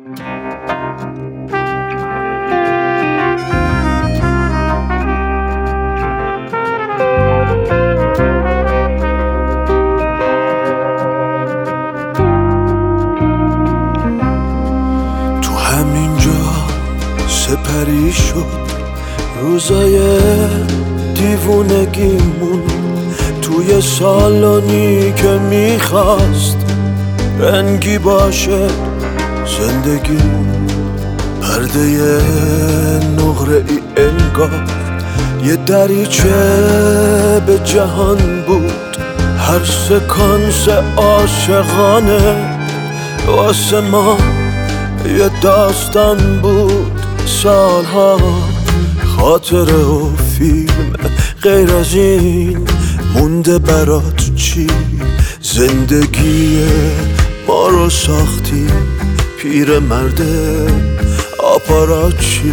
تو همینجا سپری شد روزای دیوونگیمون، توی سالانی که میخواست رنگی باشه زندگیمون. پرده نقره ای انگار یه دریچه به جهان بود، هر سکانس عاشقانه واسه ما یه داستان بود. سالها خاطره و فیلم، غیر از این مونده برات چی؟ زندگی ما رو ساختی پیر مرد آپاراچی.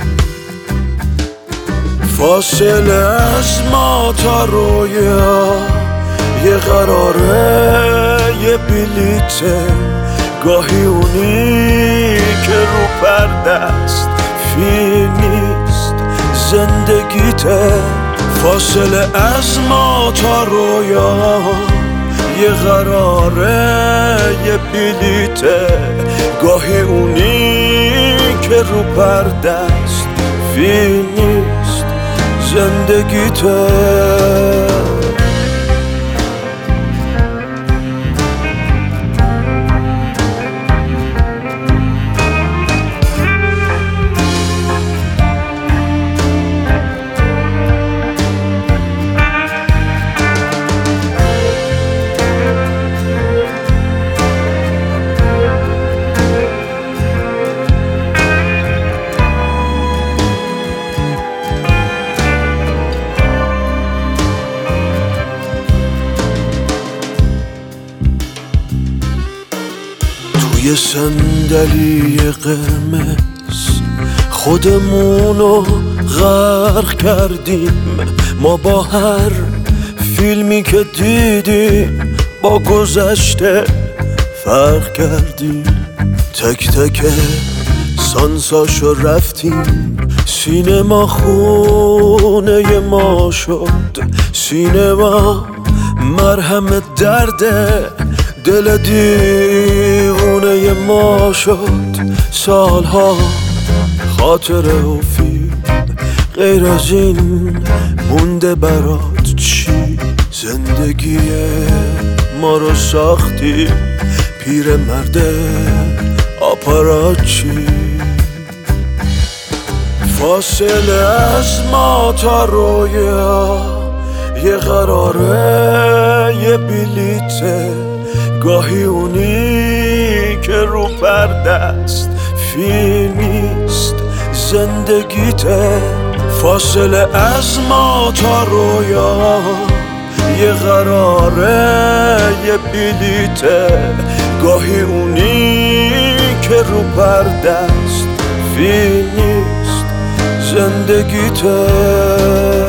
فاصله از ما تا رویا یه قراره، یه بلیته، گاهی اونی که رو پرده است فیل نیست زندگیته. فاصله از ما تا رویا یه قراره، یه بلیته، گاهی اونی که رو پرده است فیل نیست زندگیته. توی صندلی قرمز خودمونو غرق کردیم، ما با هر فیلمی که دیدیم با گذشته فرق کردیم. تک تک سانساشو رفتیم، سینما خونه ما شد. سینما مرهم درده دل دیوونه ما شد. سالها خاطره و فیلم، غیر از این مونده برات چی؟ زندگی ما رو ساختی پیر مرد آپاراچی. فاصله از ما تا رویا یه قراره، یه بلیته، گاهی اونی که رو پرده است فیل نیست زندگیته. فاصله از ما تا رویا یه قراره، یه بلیته، گاهی اونی که رو پرده است فیل نیست زندگیته.